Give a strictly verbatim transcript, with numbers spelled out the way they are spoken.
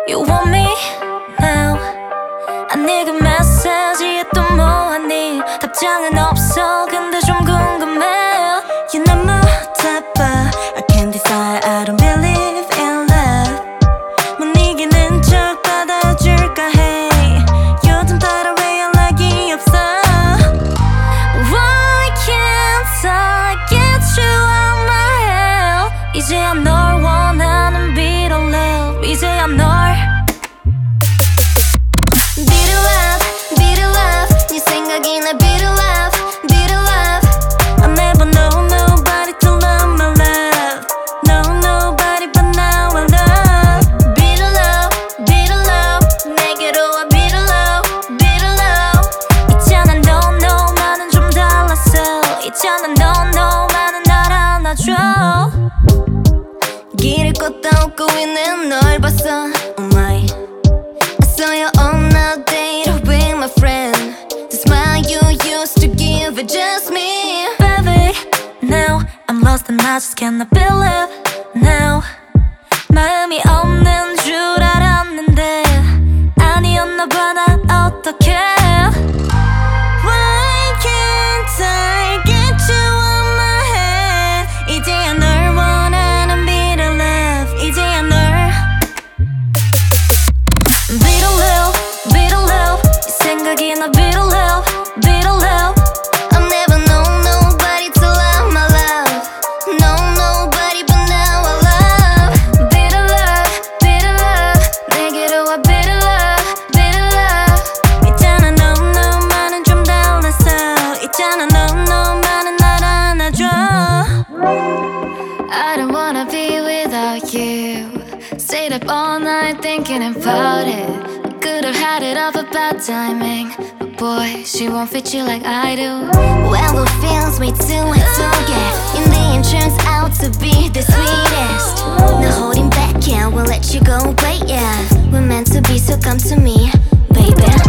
You want me now? 아니 그 메시지에 또 뭐하니? 답장은 없어 근데 좀 궁금해. You know my type but I can't decide. I don't believe in love. 못 이기는 척 받아줄까 해. 요즘 따라 왜 연락이 없어? Why can't I get you out my head? 이제야 널 원하는 beat of love. 이제야 널 beat of love, beat of love. 네 생각이 나 beat of love, beat of love. I never know nobody to love my love. No nobody but now I love. Beat of love, beat of love. 내게로 와 beat of love, beat of love. 있잖아 너 너만은 좀 달랐어. 있잖아 너 너만은 날 안아줘. 길을 걷다 웃고 있는 널 봤어. Oh my, I saw you on a date with my friend. The smile you used to give it just me. Baby, now I'm lost and I just cannot believe now. 마음이 없는 줄 알았는데 아니었나 봐. 난 어떡해? Why can't I get you out my head? 이제야 널 원하는 beat of love. 이제야 널 beat of love, beat of love. 네 생각이 나 beat of love, beat of love. I've never known nobody to love my love. No nobody but now I love. Beat of love, beat of love. 내게로 와 beat of love, beat of love. 있잖아 너 너만은 좀 달랐어. 있잖아 너 너만은 날 안아줘. I don't wanna be without you. Stayed up all night thinking about it. Could have had it all but bad timing. But boy, she won't fit you like I do. Well, it feels way too hard to get. In the end, turns out to be the sweetest. No holding back, yeah, we'll let you go, but yeah, we're meant to be, so come to me, baby.